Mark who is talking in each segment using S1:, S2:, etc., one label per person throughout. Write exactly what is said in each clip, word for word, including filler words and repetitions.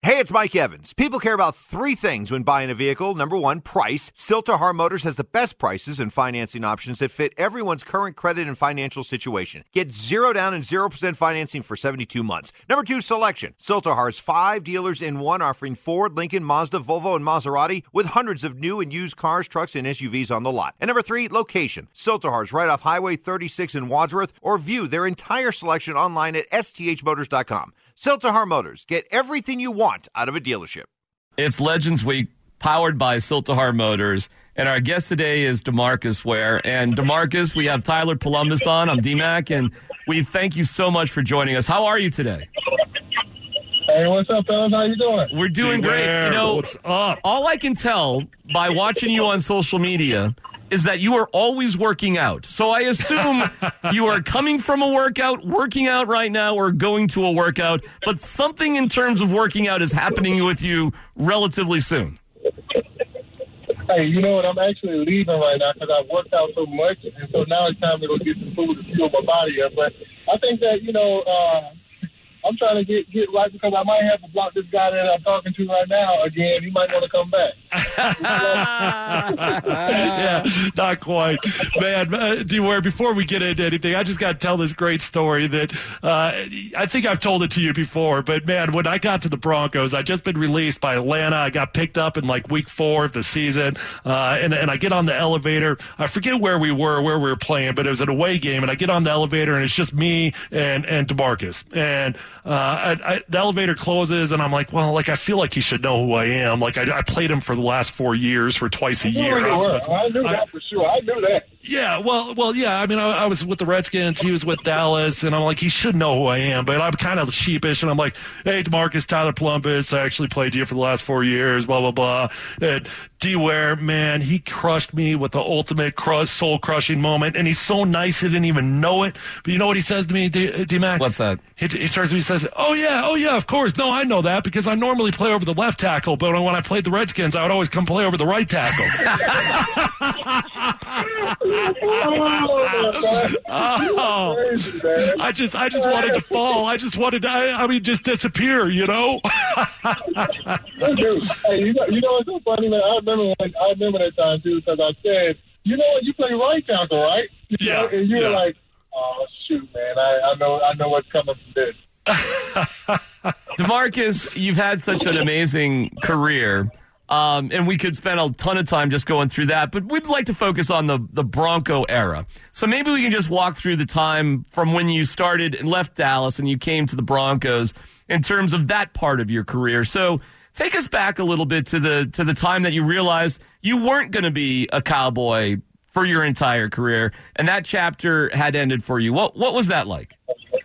S1: Hey, it's Mike Evans. People care about three things when buying a vehicle. Number one, price. Silterhar Motors has the best prices and financing options that fit everyone's current credit and financial situation. Get zero down and zero percent financing for seventy-two months. Number two, selection. Silterhar's five dealers in one, offering Ford, Lincoln, Mazda, Volvo, and Maserati with hundreds of new and used cars, trucks, and S U Vs on the lot. And number three, location. Silterhar's right off Highway thirty-six in Wadsworth, or view their entire selection online at S T H motors dot com. Silterhar Motors. Get everything you want out of a dealership.
S2: It's Legends Week, powered by Silterhar Motors. And our guest today is DeMarcus Ware. And DeMarcus, we have Tyler Columbus on. I'm D-Mac, and we thank you so much for joining us. How are you today?
S3: Hey, what's up, fellas? How you doing?
S2: We're doing
S4: Hey,
S2: great.
S4: Ware,
S2: You know,
S4: what's up?
S2: all I can tell by watching you on social media is that you are always working out. So I assume you are coming from a workout, working out right now, or going to a workout, but something in terms of working out is happening with you relatively soon.
S3: Hey, you know what? I'm actually leaving right now because I've worked out so much, and so now it's time to go get some food to fuel my body up. But I think that, you know, uh, I'm trying to get, get right because I might have to block this guy that I'm talking to right now again. He might want to come back.
S4: Yeah, not quite. Man, uh, D-Ware, before we get into anything, I just got to tell this great story that uh, I think I've told it to you before, but man, when I got to the Broncos, I'd just been released by Atlanta. I got picked up in like week four of the season, uh, and, and I get on the elevator. I forget where we were, where we were playing, but it was an away game, and I get on the elevator, and it's just me and, and DeMarcus. And uh, I, I, the elevator closes, and I'm like, well, like I feel like he should know who I am. Like I, I played him for the last four years for twice a year.
S3: I, I knew that for sure. I knew that.
S4: Yeah, well, well, yeah. I mean, I, I was with the Redskins. He was with Dallas, and I'm like, he should know who I am. But I'm kind of sheepish, and I'm like, hey, DeMarcus, Tyler Columbus, I actually played you for the last four years. Blah blah blah. And D-Ware, man, he crushed me with the ultimate crush, soul-crushing moment, and he's so nice he didn't even know it. But you know what he says to me, D- D-Mac?
S2: What's that?
S4: He, he turns to me and says, oh, yeah, oh, yeah, of course. No, I know that because I normally play over the left tackle, but when I played the Redskins, I would always come play over the right tackle. Oh, I just, I just wanted to fall. I just wanted to, I, I mean, just disappear, you know?
S3: Dude, hey, you know, you know what's so funny, man? I remember when I remember that time too, because I said, you know what, you play right tackle, right? You
S4: Yeah,
S3: know? And you
S4: yeah.
S3: were like, oh shoot, man, I, I know, I know what's coming from this.
S2: DeMarcus, you've had such an amazing career, um, and we could spend a ton of time just going through that, but we'd like to focus on the, the Bronco era. So maybe we can just walk through the time from when you started and left Dallas and you came to the Broncos in terms of that part of your career. So take us back a little bit to the to the time that you realized you weren't going to be a Cowboy for your entire career, and that chapter had ended for you. What what was that like?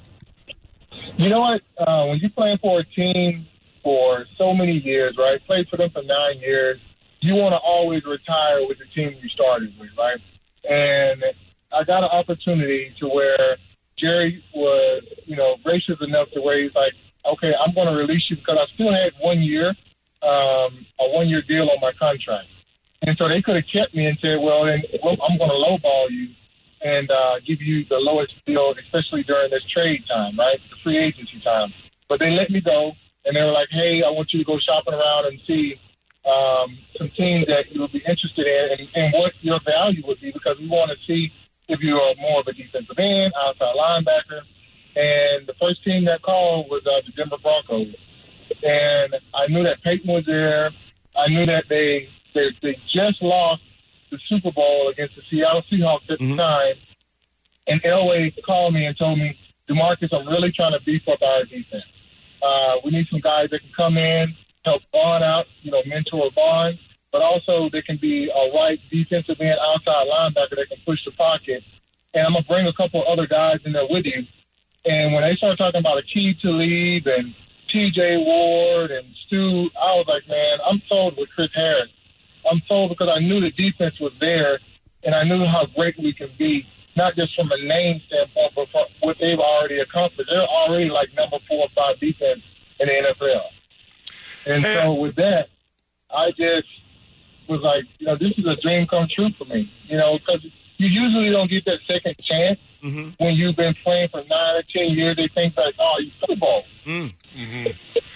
S3: You know what? Uh, when you're playing for a team for so many years, right? Played for them for nine years. You want to always retire with the team you started with, right? And I got an opportunity to where Jerry was, you know, gracious enough to where he's like, okay, I'm going to release you because I still had one year, um, a one-year deal on my contract. And so they could have kept me and said, well, then well, I'm going to lowball you and uh, give you the lowest deal, especially during this trade time, right, the free agency time. But they let me go, and they were like, hey, I want you to go shopping around and see um, some teams that you would be interested in and, and what your value would be because we want to see if you are more of a defensive end, outside linebacker. And the first team that called was uh, the Denver Broncos. And I knew that Peyton was there. I knew that they they, they just lost the Super Bowl against the Seattle Seahawks at
S2: Mm-hmm.
S3: the time. And Elway called me and told me, DeMarcus, I'm really trying to beef up our defense. Uh, we need some guys that can come in, help Vaughn out, you know, mentor Vaughn, but also they can be a right defensive end, outside linebacker that can push the pocket. And I'm going to bring a couple other guys in there with you. And when they started talking about Aqib Talib and T J Ward and Stu, I was like, man, I'm sold with Chris Harris. I'm sold because I knew the defense was there, and I knew how great we can be, not just from a name standpoint, but from what they've already accomplished. They're already like number four or five defense in the N F L. And
S4: Hey.
S3: so with that, I just was like, you know, this is a dream come true for me, you know, because you usually don't get that second chance.
S2: Mm-hmm.
S3: When you've been playing for nine or ten years, they think like, oh, you Super Bowl.
S2: Mm.
S4: Mm-hmm.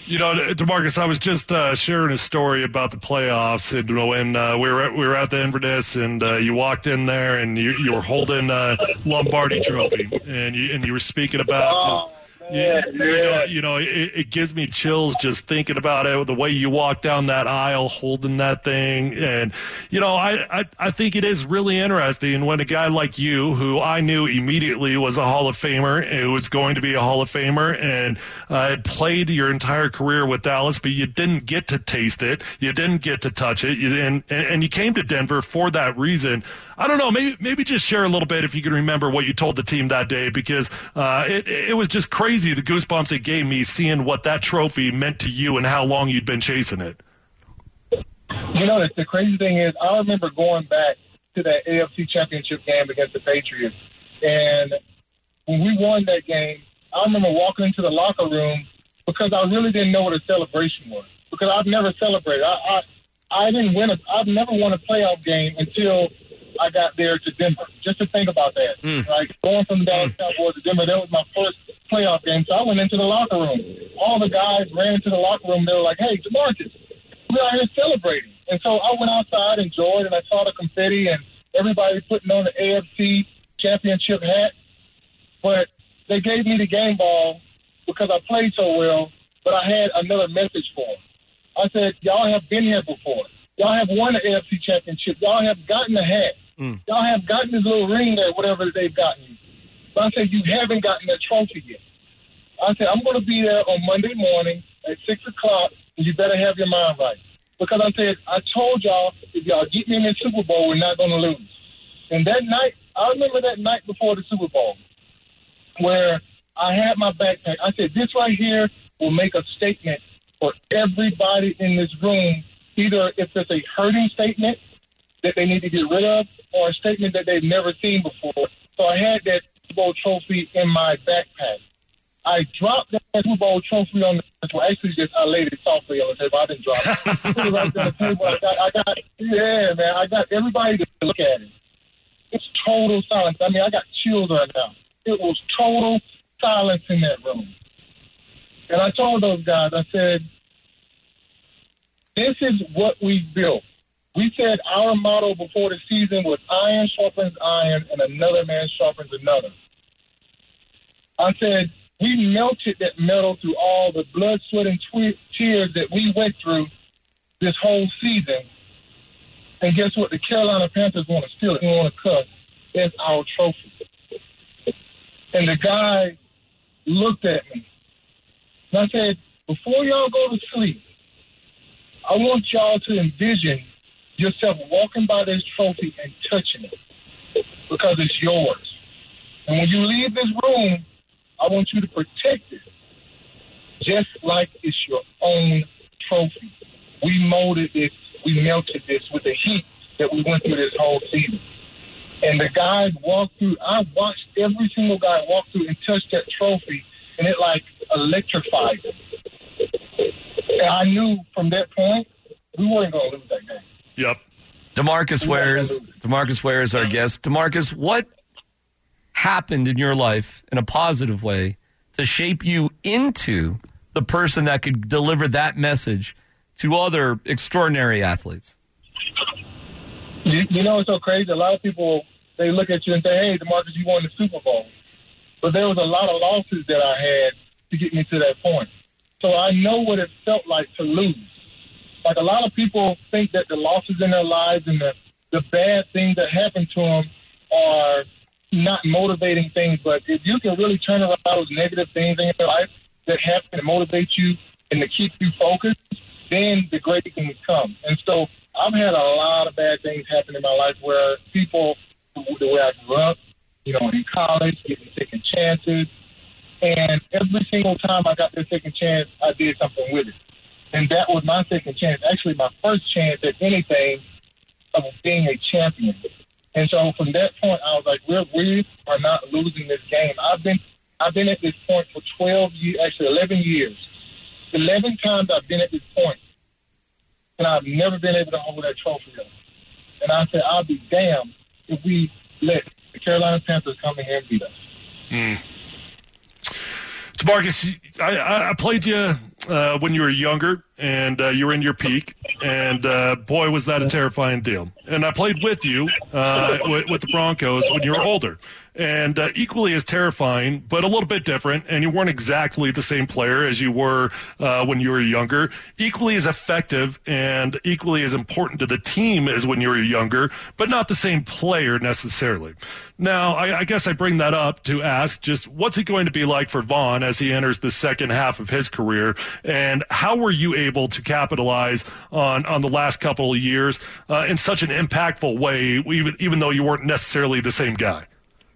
S4: You know, DeMarcus, I was just uh, sharing a story about the playoffs, and when uh, we were at, we were at the Inverness, and uh, you walked in there, and you, you were holding a Lombardi Trophy, and you and you were speaking about. Just,
S3: Yeah,
S4: you, you know, you know it, it gives me chills just thinking about it, the way you walk down that aisle holding that thing. And, you know, I, I, I think it is really interesting when a guy like you, who I knew immediately was a Hall of Famer, who was going to be a Hall of Famer, and uh, had played your entire career with Dallas, but you didn't get to taste it. You didn't get to touch it. You didn't, and, and you came to Denver for that reason. I don't know, maybe maybe just share a little bit if you can remember what you told the team that day, because uh, it, it was just crazy, the goosebumps it gave me seeing what that trophy meant to you and how long you'd been chasing it.
S3: You know, the, the crazy thing is, I remember going back to that A F C Championship game against the Patriots, and when we won that game, I remember walking into the locker room because I really didn't know what a celebration was, because I've never celebrated. I I, I didn't win a, I've never won a playoff game until I got there to Denver. Just to think about that. Mm. Like, going from the Dallas mm. Cowboys to Denver, that was my first playoff game. So I went into the locker room. All the guys ran into the locker room. They were like, hey, DeMarcus, we're out here celebrating. And so I went outside, enjoyed, and I saw the confetti and everybody putting on the A F C Championship hat. But they gave me the game ball because I played so well, but I had another message for them. I said, y'all have been here before. Y'all have won the A F C Championship. Y'all have gotten the hat. Mm. Y'all have gotten this little ring there, whatever they've gotten you. But I said, you haven't gotten that trophy yet. I said, I'm going to be there on Monday morning at six o'clock, and you better have your mind right. Because I said, I told y'all, if y'all get me in the Super Bowl, we're not going to lose. And that night, I remember that night before the Super Bowl, where I had my backpack. I said, this right here will make a statement for everybody in this room, either if it's a hurting statement that they need to get rid of, or a statement that they've never seen before. So I had that Super Bowl trophy in my backpack. I dropped that Super Bowl trophy on the table. Actually, just I laid it softly on the table. I didn't drop it. Put it right there on the table. I got, I got, yeah, man. I got everybody to look at it. It's total silence. I mean, I got chills right now. It was total silence in that room. And I told those guys, I said, this is what we built. We said our motto before the season was iron sharpens iron and another man sharpens another. I said, we melted that metal through all the blood, sweat, and twe- tears that we went through this whole season. And guess what? The Carolina Panthers want to steal it. They want to cuss. It's our trophy. And the guy looked at me. And I said, before y'all go to sleep, I want y'all to envision yourself walking by this trophy and touching it because it's yours. And when you leave this room, I want you to protect it just like it's your own trophy. We molded this, we melted this with the heat that we went through this whole season. And the guys walked through, I watched every single guy walk through and touch that trophy, and it like electrified them. And I knew from that point, we weren't going to lose that game.
S4: Yep.
S2: DeMarcus Ware is DeMarcus Ware is our guest. DeMarcus, what happened in your life in a positive way to shape you into the person that could deliver that message to other extraordinary athletes?
S3: You, you know, it's so crazy. A lot of people, they look at you and say, hey, DeMarcus, you won the Super Bowl. But there was a lot of losses that I had to get me to that point. So I know what it felt like to lose. Like, a lot of people think that the losses in their lives and the, the bad things that happen to them are not motivating things. But if you can really turn around those negative things in your life that happen to motivate you and to keep you focused, then the great things come. And so I've had a lot of bad things happen in my life where people, the way I grew up, you know, in college, getting second chances. And every single time I got that second chance, I did something with it. And that was my second chance, actually my first chance at anything of being a champion. And so from that point, I was like, we're, we are not losing this game. I've been I've been at this point for twelve years, actually eleven years. eleven times I've been at this point, and I've never been able to hold that trophy up. And I said, I'll be damned if we let the Carolina Panthers come in here and beat us.
S4: Mm. DeMarcus, I, I played you uh, when you were younger and uh, you were in your peak, and uh, boy, was that a terrifying deal. And I played with you uh, with, with the Broncos when you were older. And uh, equally as terrifying, but a little bit different, and you weren't exactly the same player as you were uh, when you were younger. Equally as effective and equally as important to the team as when you were younger, but not the same player necessarily. Now, I, I guess I bring that up to ask just what's it going to be like for Vaughn as he enters the second half of his career, and how were you able to capitalize on, on the last couple of years uh, in such an impactful way, even, even though you weren't necessarily the same guy?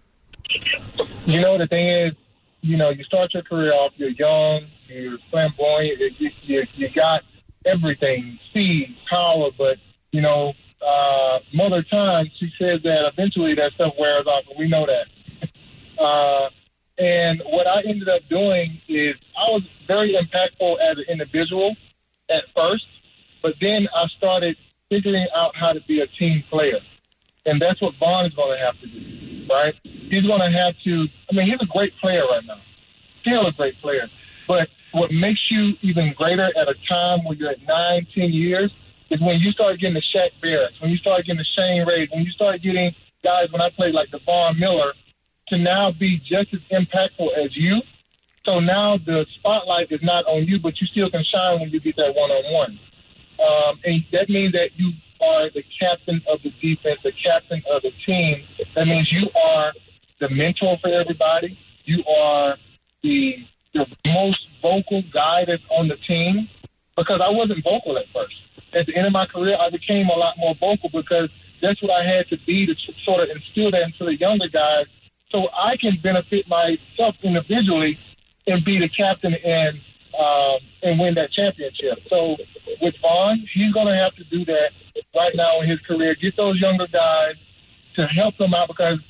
S3: You know, the thing is, you know, you start your career off, you're young, you're flamboyant, you, you, you got everything, speed, power, but, you know, uh, Mother Time, she says that eventually that stuff wears off, and we know that. Uh, and what I ended up doing is I was very impactful as an individual at first, but then I started figuring out how to be a team player. And that's what Vaughn is going to have to do, right? He's going to have to – I mean, he's a great player right now, still a great player. But what makes you even greater at a time when you're at nine, ten years is when you start getting the Shaq Barretts, when you start getting the Shane Rays, when you start getting guys when I played like Devon Miller to now be just as impactful as you. So now the spotlight is not on you, but you still can shine when you get that one-on-one. Um, and that means that you – are the captain of the defense, the captain of the team. That means you are the mentor for everybody. You are the the most vocal guy that's on the team, because I wasn't vocal at first. At the end of my career, I became a lot more vocal because that's what I had to be to sort of instill that into the younger guys so I can benefit myself individually and be the captain and um, and win that championship. So with Vaughn, he's going to have to do that right now in his career, get those younger guys to help them out, because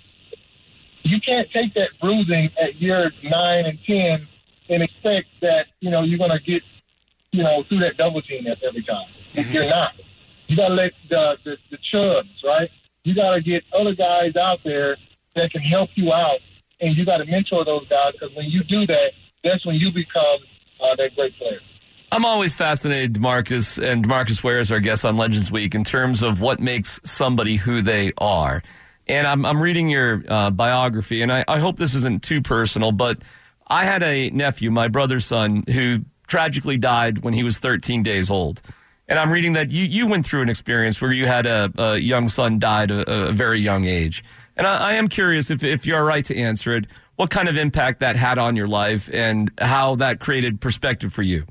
S3: you can't take that bruising at years nine and ten and expect that, you know, you're going to get, you know, through that double team every time. Mm-hmm. You're not. You got to let the, the, the chubs, right? You got to get other guys out there that can help you out, and you got to mentor those guys, because when you do that, that's when you become uh, that great player.
S2: I'm always fascinated, DeMarcus, and DeMarcus Ware is our guest on Legends Week, in terms of what makes somebody who they are. And I'm, I'm reading your uh, biography, and I, I hope this isn't too personal, but I had a nephew, my brother's son, who tragically died when he was thirteen days old. And I'm reading that you, you went through an experience where you had a, a young son died at a, a very young age. And I, I am curious, if, if you're all right to answer it, what kind of impact that had on your life and how that created perspective for you.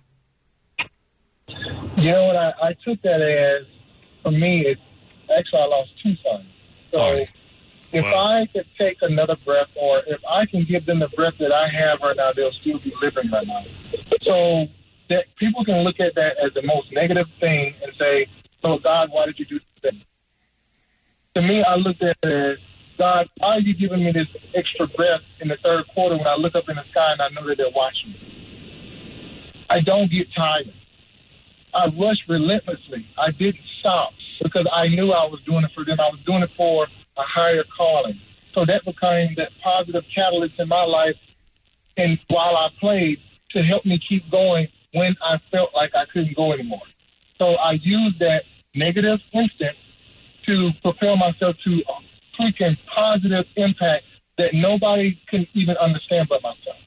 S3: You know what, I, I took that as, for me, it's actually I lost two sons. So
S2: Sorry.
S3: if wow. I could take another breath, or if I can give them the breath that I have right now, they'll still be living right now. So that people can look at that as the most negative thing and say, so God, why did you do this? To me, I looked at it as, God, why are you giving me this extra breath in the third quarter when I look up in the sky and I know that they're watching me? I don't get tired. I rushed relentlessly. I didn't stop because I knew I was doing it for them. I was doing it for a higher calling. So that became that positive catalyst in my life, and while I played, to help me keep going when I felt like I couldn't go anymore. So I used that negative instant to propel myself to a freaking positive impact that nobody can even understand but myself.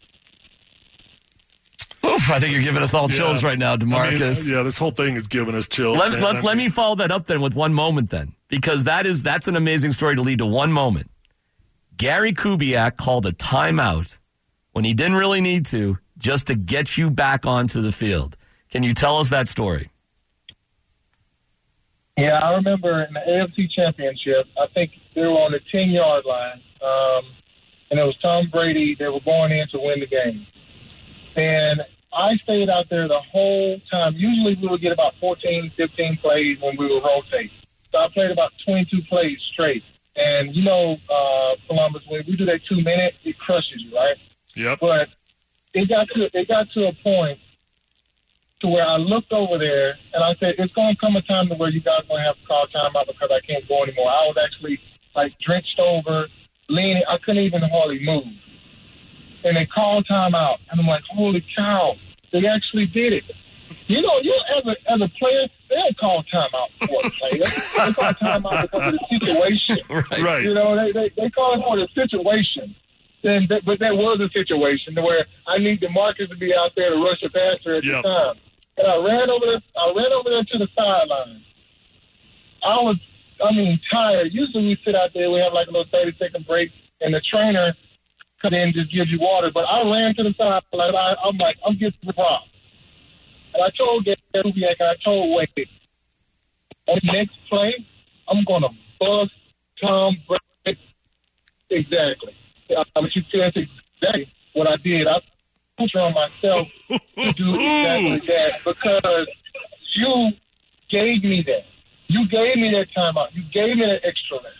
S2: Oof, I think you're giving us all chills
S4: yeah.
S2: right now, DeMarcus.
S4: I mean, yeah, this whole thing is giving us chills.
S2: Let,
S4: man.
S2: let,
S4: I mean,
S2: let me follow that up then with one moment then, because that is that's an amazing story to lead to one moment. Gary Kubiak called a timeout when he didn't really need to, just to get you back onto the field. Can you tell us that story?
S3: Yeah, I remember in the A F C Championship, I think they were on the ten-yard line, um, and it was Tom Brady. They were going in to win the game. And I stayed out there the whole time. Usually we would get about fourteen, fifteen plays when we would rotate. So I played about twenty-two plays straight. And, you know, uh, Columbus, when we do that two-minute, it crushes you, right?
S4: Yep.
S3: But it got to it got to a point to where I looked over there, and I said, it's going to come a time to where you guys are going to have to call timeout because I can't go anymore. I was actually, like, drenched over, leaning. I couldn't even hardly move. And they called timeout. And I'm like, holy cow. They actually did it. You know, you as a, as a player, they don't call timeout for a player. They call timeout because of the situation.
S2: Right.
S4: Right.
S3: You know, they, they, they call it for the situation. Then, that, but that was a situation where I need DeMarcus to be out there to rush a passer at
S4: Yep.
S3: the time. And I ran over there, I ran over there to the sideline. I was, I mean, tired. Usually we sit out there, we have like a little thirty-second break, and the trainer comes in and just gives you water. But I ran to the sideline. I, I'm like, I'm getting the problem. And I told Gary Kubiak, I told Wade, on the next play, I'm going to bust Tom Brady. Exactly. Uh, but you see, that's exactly what I did. I put on myself to do exactly that because you gave me that. You gave me that timeout. You gave me that extra rest.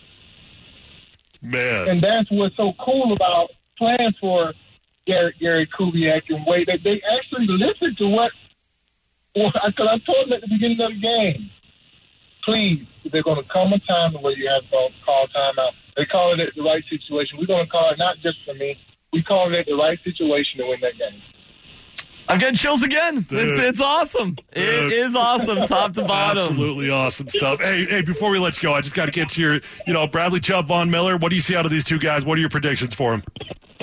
S4: Man.
S3: And that's what's so cool about playing for Gary, Gary Kubiak and Wade. They, they actually listened to what, because I told them at the beginning of the game, please, there's going to come a time where you have to call timeout. They call it at the right situation. We're going to call it not just for me. We call it at the right situation to win that game.
S2: I'm getting chills again. It's, it's awesome.
S4: Dude.
S2: It is awesome, top to bottom.
S4: Absolutely awesome stuff. Hey, hey, before we let you go, I just got to get to your, you know, Bradley Chubb, Von Miller. What do you see out of these two guys? What are your predictions for them?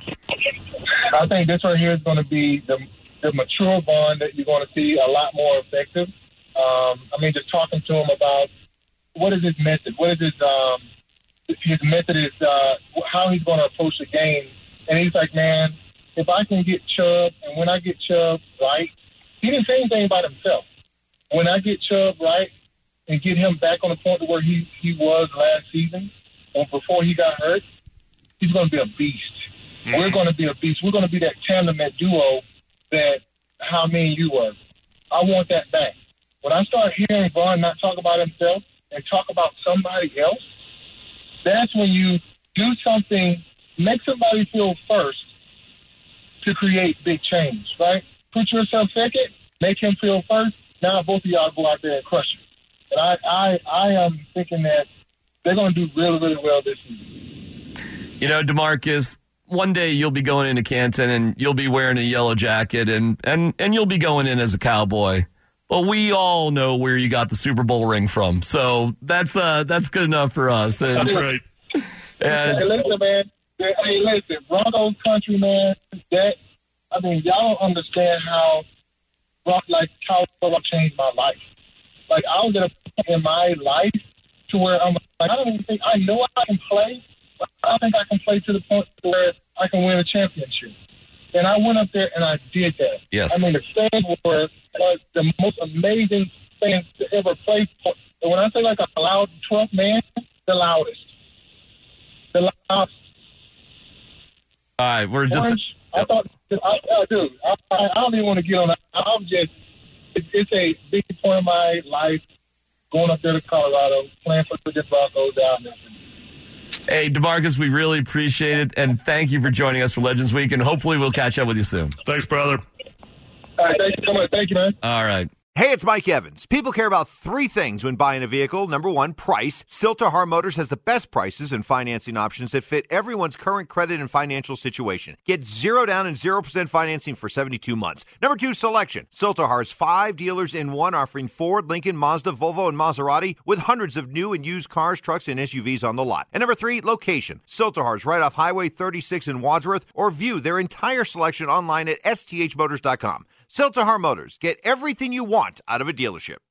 S3: I think this right here is going to be the, the mature Vaughn that you're going to see a lot more effective. Um, I mean, just talking to him about what is his method, what is his um, his method is uh, how he's going to approach the game. And he's like, man, if I can get Chubb, and when I get Chubb right, he didn't say anything about himself. When I get Chubb right and get him back on the point where he, he was last season or before he got hurt, he's going to be a beast. Mm-hmm. We're going to be a beast. We're going to be that tandem, that duo that how me and you were. I want that back. When I start hearing Vaughn not talk about himself and talk about somebody else, that's when you do something, make somebody feel first to create big change, right? Put yourself second, make him feel first. Now both of y'all go out there and crush it. And I, I, I am thinking that they're going to do really, really well this season.
S2: You know, DeMarcus, one day you'll be going into Canton and you'll be wearing a yellow jacket and, and, and you'll be going in as a Cowboy. But we all know where you got the Super Bowl ring from. So that's uh, that's good enough for us. And,
S4: That's right.
S2: And,
S3: hey, listen, man. Hey, listen, Broncos country, man. That I mean, y'all don't understand how, like, how it changed my life. Like, I was at a point in my life to where I'm like, I don't even think I know I can play. But I think I can play to the point where I can win a championship. And I went up there and I did that.
S2: Yes.
S3: I mean, the fans were uh, the most amazing fans to ever play for. And when I say like a loud twelfth man, the loudest. The loudest.
S2: all right, we're just.
S3: Orange, I thought, I, I, dude, I, I don't even want to get on that. I'm just, it, it's a big point of my life going up there to Colorado, playing for the Broncos down there.
S2: Hey, DeMarcus, we really appreciate it, and thank you for joining us for Legends Week, and hopefully we'll catch up with you soon.
S4: Thanks, brother.
S3: All right, thank you so much. Thank you, man.
S2: All right.
S1: Hey, it's Mike Evans. People care about three things when buying a vehicle. Number one, price. Silterhar Motors has the best prices and financing options that fit everyone's current credit and financial situation. Get zero down and zero percent financing for seventy-two months. Number two, selection. Silterhar's five dealers in one offering Ford, Lincoln, Mazda, Volvo, and Maserati with hundreds of new and used cars, trucks, and S U Vs on the lot. And number three, location. Silterhar's right off Highway thirty-six in Wadsworth, or view their entire selection online at S T H motors dot com. Silterhar Motors. Get everything you want out of a dealership.